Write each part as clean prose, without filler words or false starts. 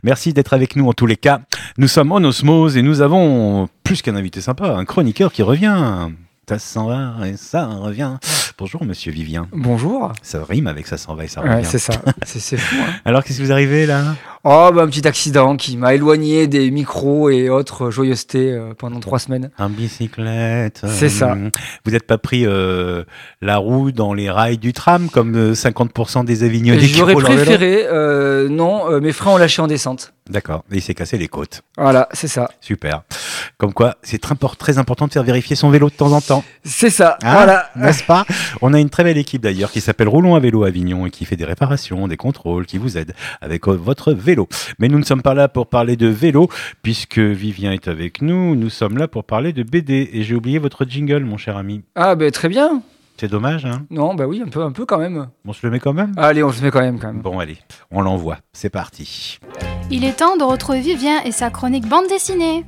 Merci d'être avec nous en tous les cas. Nous sommes en osmose et nous avons plus qu'un invité sympa, un chroniqueur qui revient. Ça s'en va et ça revient. Bonjour Monsieur Vivien. Bonjour. Ça rime avec ça s'en va et ça revient. Ouais, c'est ça, c'est fou. Hein. Alors qu'est-ce qui vous arrivez là ? Un petit accident qui m'a éloigné des micros et autres joyeusetés pendant 3 semaines. En bicyclette. C'est ça. Vous n'êtes pas pris la roue dans les rails du tram comme 50% des Avignonnais qui J'aurais roulent en vélo ? préféré, non, mes freins ont lâché en descente. D'accord, et il s'est cassé les côtes. Voilà, c'est ça. Super. Comme quoi, c'est très important de faire vérifier son vélo de temps en temps. C'est ça, Ah, voilà. N'est-ce pas ? On a une très belle équipe d'ailleurs qui s'appelle Roulons à vélo Avignon et qui fait des réparations, des contrôles, qui vous aide avec votre vélo. Mais nous ne sommes pas là pour parler de vélo, puisque Vivien est avec nous. Nous sommes là pour parler de BD. Et j'ai oublié votre jingle, mon cher ami. Ah, très bien. C'est dommage, hein ? Non, oui, un peu quand même. On se le met quand même ? Allez, on se met quand même. Bon, allez, on l'envoie. C'est parti. Il est temps de retrouver Vivien et sa chronique bande dessinée.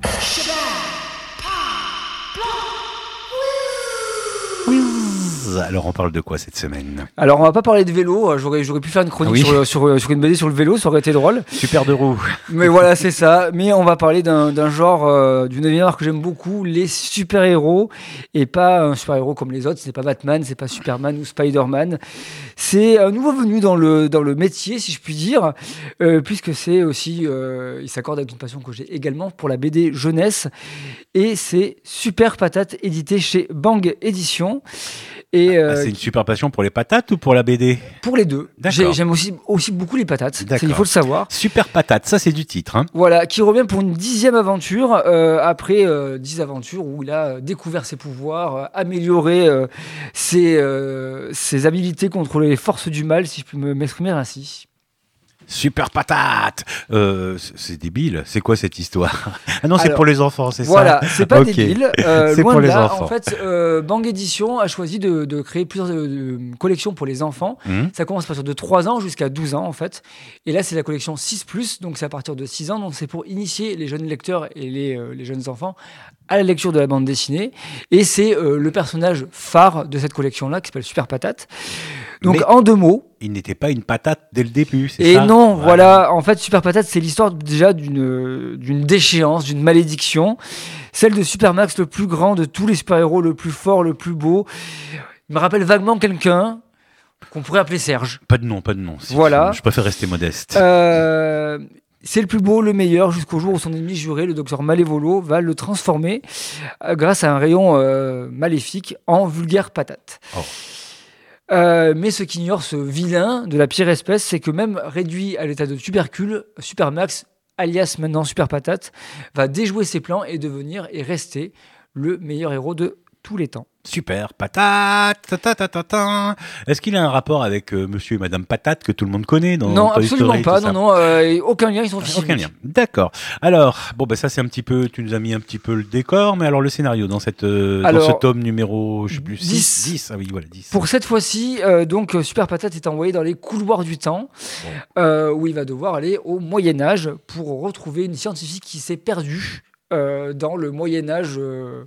Alors, on parle de quoi cette semaine ? Alors, on va pas parler de vélo. J'aurais pu faire une chronique sur une BD sur le vélo, ça aurait été drôle. Super de roue. Mais voilà, c'est ça. Mais on va parler d'un genre, d'une art que j'aime beaucoup, les super-héros. Et pas un super-héros comme les autres. C'est pas Batman, c'est pas Superman ou Spider-Man. C'est un nouveau venu dans le métier, si je puis dire. Puisque c'est aussi, il s'accorde avec une passion que j'ai également pour la BD jeunesse. Et c'est Super Patate, édité chez Bang Éditions. Et c'est une super passion pour les patates ou pour la BD ? Pour les deux. D'accord. J'aime aussi beaucoup les patates. D'accord. Il faut le savoir. Super patate, ça c'est du titre. Hein. Voilà, qui revient pour une 10e aventure, après 10 aventures où il a découvert ses pouvoirs, amélioré ses habilités contre les forces du mal, si je peux m'exprimer ainsi. Super patate. C'est débile. C'est quoi cette histoire ? Ah non, c'est Alors, pour les enfants, c'est voilà, ça ? c'est pas Ok. débile. C'est Loin pour de les là. enfants. En fait, Bang Edition a choisi de créer plusieurs collections pour les enfants. Ça commence à partir de 3 ans jusqu'à 12 ans, en fait. Et là, c'est la collection 6+, donc c'est à partir de 6 ans. Donc c'est pour initier les jeunes lecteurs et les jeunes enfants à la lecture de la bande dessinée. Et c'est le personnage phare de cette collection-là, qui s'appelle Super Patate. Donc, Mais en 2 mots. il n'était pas une patate dès le début, c'est Et ça ? non, voilà. En fait, Super Patate, c'est l'histoire déjà d'une déchéance, d'une malédiction. Celle de Supermax, le plus grand de tous les super-héros, le plus fort, le plus beau. Il me rappelle vaguement quelqu'un qu'on pourrait appeler Serge. Pas de nom. Voilà. Je préfère rester modeste. C'est le plus beau, le meilleur, jusqu'au jour où son ennemi juré, le docteur Malévolo, va le transformer grâce à un rayon maléfique en vulgaire patate. Oh. Mais ce qu'ignore ce vilain de la pire espèce, c'est que même réduit à l'état de tubercule, Supermax, alias maintenant Super Patate, va déjouer ses plans et devenir et rester le meilleur héros de tous les temps. Super patate. Est-ce qu'il a un rapport avec Monsieur et Madame Patate que tout le monde connaît dans Non, Toy absolument Story, pas. tout ça ? Non, aucun lien. Ils sont fils Aucun uniques. lien. D'accord. Alors, ça c'est un petit peu, tu nous as mis un petit peu le décor, mais alors le scénario dans ce tome numéro, je sais plus, 10. Ah oui, voilà, 10. Pour cette fois-ci, donc Super Patate est envoyé dans les couloirs du temps, où il va devoir aller au Moyen-Âge pour retrouver une scientifique qui s'est perdue dans le Moyen-Âge,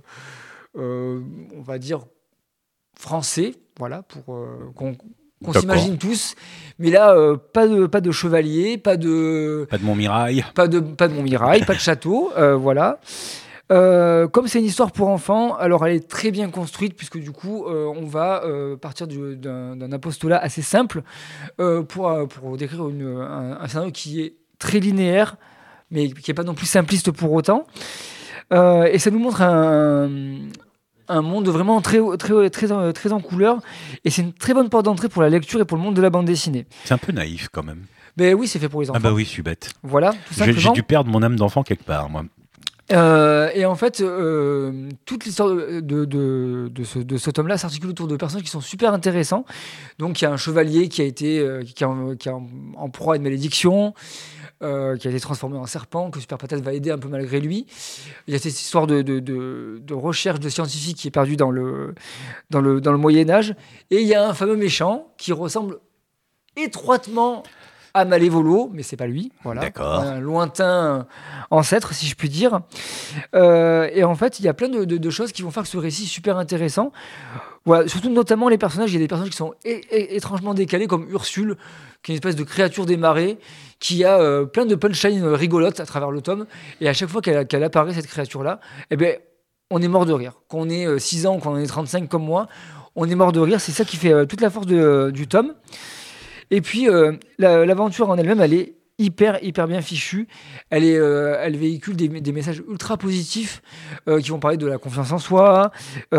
on va dire français, voilà, pour qu'on s'imagine tous. Mais là, pas de chevalier, pas de Montmirail. pas de Montmirail, pas de château, voilà. Comme c'est une histoire pour enfants, alors elle est très bien construite puisque du coup on va partir d'un apostolat assez simple pour décrire un scénario qui est très linéaire mais qui n'est pas non plus simpliste pour autant, et ça nous montre un monde vraiment très en couleur, et c'est une très bonne porte d'entrée pour la lecture et pour le monde de la bande dessinée. C'est un peu naïf quand même. Ben oui, c'est fait pour les enfants. Ah bah oui, je suis bête. Voilà, tout simplement. J'ai dû perdre mon âme d'enfant quelque part, moi. Et en fait, toute l'histoire de ce tome-là s'articule autour de personnages qui sont super intéressants. Donc, il y a un chevalier qui est en proie à une malédiction, qui a été transformé en serpent, que Super Patate va aider un peu malgré lui. Il y a cette histoire de recherche de scientifique qui est perdue dans le Moyen-Âge. Et il y a un fameux méchant qui ressemble étroitement à Malévolo, mais c'est pas lui. Voilà. D'accord. Un lointain ancêtre, si je puis dire. Et en fait, il y a plein de choses qui vont faire que ce récit est super intéressant. Voilà, surtout notamment les personnages. Il y a des personnages qui sont étrangement décalés, comme Ursule, qui est une espèce de créature des marais, qui a plein de punchlines rigolotes à travers le tome. Et à chaque fois qu'elle apparaît, cette créature-là, eh ben, on est mort de rire. Quand on est 6 ans, quand on est 35 comme moi, on est mort de rire. C'est ça qui fait toute la force du tome. Et puis, l'aventure en elle-même, elle est hyper bien fichue. Elle véhicule des messages ultra positifs qui vont parler de la confiance en soi,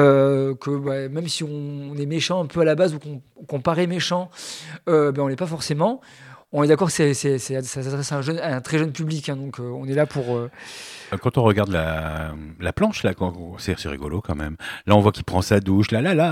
que même si on est méchant un peu à la base ou qu'on paraît méchant, on l'est pas forcément. On est d'accord que ça s'adresse à un très jeune public, hein, donc on est là pour... Quand on regarde la planche, là, c'est rigolo quand même. Là, on voit qu'il prend sa douche,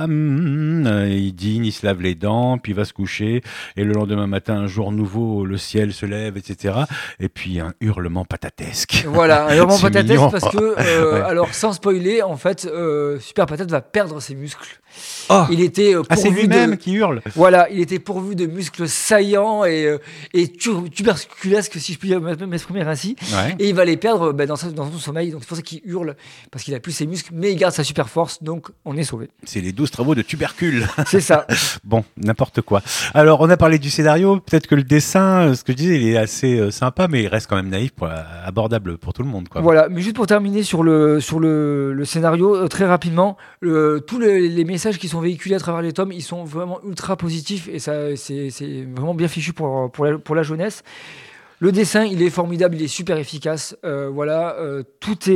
il dîne, il se lave les dents, puis il va se coucher. Et le lendemain matin, un jour nouveau, le ciel se lève, etc. Et puis un hurlement patatesque. Voilà, un hurlement patatesque mignon. parce que, Ouais. alors sans spoiler, en fait, Super Patate va perdre ses muscles. Oh, Il était c'est pourvu lui-même qui hurle. Voilà, il était pourvu de muscles saillants et tuberculesques, si je puis m'exprimer ainsi. Ouais. Et il va les perdre dans son sommeil. Donc c'est pour ça qu'il hurle, parce qu'il a plus ses muscles, mais il garde sa super force. Donc on est sauvé. C'est les 12 travaux de tubercule. C'est ça. Bon, n'importe quoi. Alors, on a parlé du scénario. Peut-être que le dessin, ce que je disais, il est assez sympa, mais il reste quand même naïf, abordable pour tout le monde, quoi. Voilà, mais juste pour terminer sur le scénario, très rapidement, tous les messages qui sont véhiculés à travers les tomes, ils sont vraiment ultra positifs et ça, c'est vraiment bien fichu pour la jeunesse. Le dessin, il est formidable, il est super efficace. Tout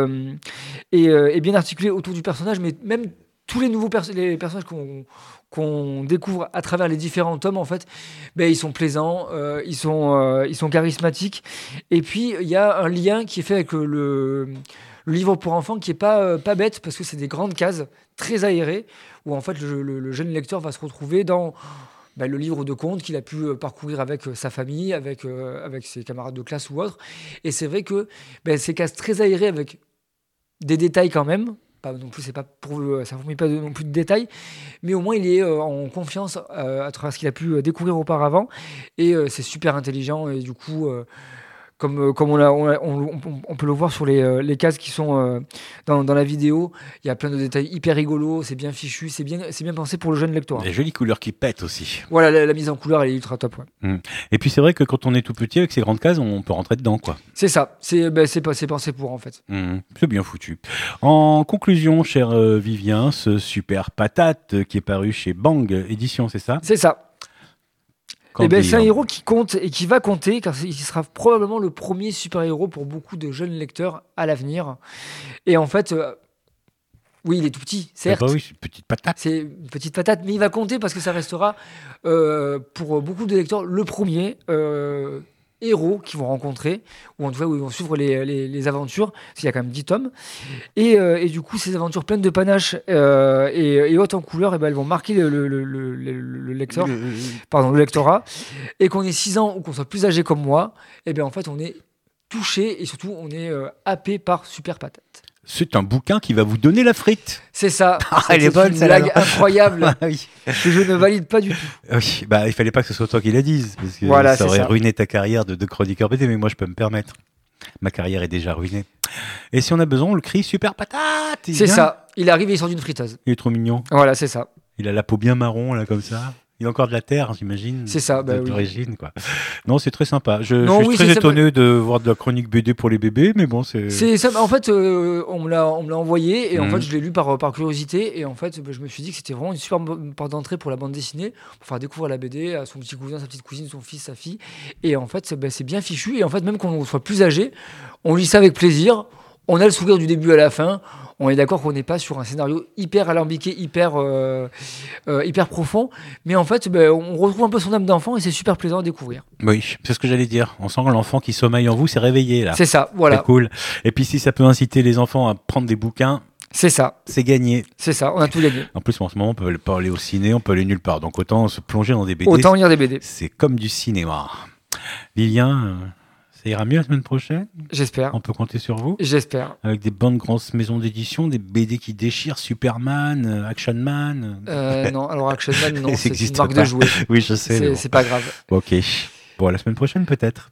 est bien articulé autour du personnage, mais même tous les nouveaux les personnages qu'on découvre à travers les différents tomes, en fait, ils sont plaisants, ils sont charismatiques. Et puis, il y a un lien qui est fait avec le livre pour enfants qui est pas bête, parce que c'est des grandes cases très aérées, où en fait, le jeune lecteur va se retrouver dans le livre de contes qu'il a pu parcourir avec sa famille, avec ses camarades de classe ou autres. Et c'est vrai que ces cases très aérées, avec des détails quand même, pas non plus, ça ne fournit pas non plus de détails, mais au moins il est en confiance à travers ce qu'il a pu découvrir auparavant, et c'est super intelligent, et du coup comme on peut le voir sur les cases qui sont dans la vidéo, il y a plein de détails hyper rigolos, c'est bien fichu, c'est bien pensé pour le jeune lecteur. Les jolies couleurs qui pètent aussi. Voilà, la mise en couleur, elle est ultra top. Ouais. Et puis c'est vrai que quand on est tout petit, avec ces grandes cases, on peut rentrer dedans, quoi. C'est ça, c'est pensé pour, en fait. C'est bien foutu. En conclusion, cher Vivien, ce Super Patate qui est paru chez Bang Édition, c'est ça ? C'est ça. C'est un héros qui compte et qui va compter, car il sera probablement le premier super-héros pour beaucoup de jeunes lecteurs à l'avenir. Et en fait, oui, il est tout petit, certes. Oui, c'est une petite patate. C'est une petite patate, mais il va compter parce que ça restera, pour beaucoup de lecteurs, le premier héros qu'ils vont rencontrer, ou en tout cas où ils vont suivre les aventures, parce qu'il y a quand même 10 tomes. Et du coup, ces aventures pleines de panache et hautes en couleur, elles vont marquer le lecteur, le lectorat. Et qu'on ait 6 ans ou qu'on soit plus âgé comme moi, en fait, on est touché et surtout, on est happé par Super Patate. C'est un bouquin qui va vous donner la frite. C'est ça. Elle est bonne, une blague incroyable Oui. que je ne valide pas du tout. Oui, il fallait pas que ce soit toi qui la dise, parce que Voilà, ça aurait ça. ruiné ta carrière de chroniqueur BD, mais moi je peux me permettre. Ma carrière est déjà ruinée. Et si on a besoin, on le crie Super Patate. C'est ça. Il arrive et il sort d'une friteuse. Il est trop mignon. Voilà, c'est ça. Il a la peau bien marron, là, comme ça. Il a encore de la terre, j'imagine. C'est ça, oui. D'origine, quoi. Non, c'est très sympa. Je suis oui, très étonné de voir de la chronique BD pour les bébés, mais bon, c'est... C'est ça. En fait, on me l'a envoyé et en fait, je l'ai lu par curiosité, et en fait, je me suis dit que c'était vraiment une super porte d'entrée pour la bande dessinée, pour faire découvrir la BD à son petit cousin, sa petite cousine, son fils, sa fille. Et en fait, c'est bien fichu. Et en fait, même quand on soit plus âgé, on lit ça avec plaisir. On a le sourire du début à la fin. On est d'accord qu'on n'est pas sur un scénario hyper alambiqué, hyper profond, mais en fait, on retrouve un peu son âme d'enfant et c'est super plaisant à découvrir. Oui, c'est ce que j'allais dire. On sent que l'enfant qui sommeille en vous s'est réveillé, là. C'est ça, voilà. C'est cool. Et puis si ça peut inciter les enfants à prendre des bouquins, c'est ça. C'est gagné. C'est ça, on a tout gagné. En plus, en ce moment, on peut pas aller au ciné, on peut aller nulle part. Donc autant se plonger dans des BD. Autant lire des BD. C'est comme du cinéma. Vivien, ça ira mieux la semaine prochaine ? J'espère. On peut compter sur vous ? J'espère. Avec des bonnes grosses maisons d'édition, des BD qui déchirent, Superman, Action Man. Non, alors Action Man, non, c'est une existe marque pas. de jouets. Oui, je sais. C'est pas grave. Ok. Bon, à la semaine prochaine peut-être.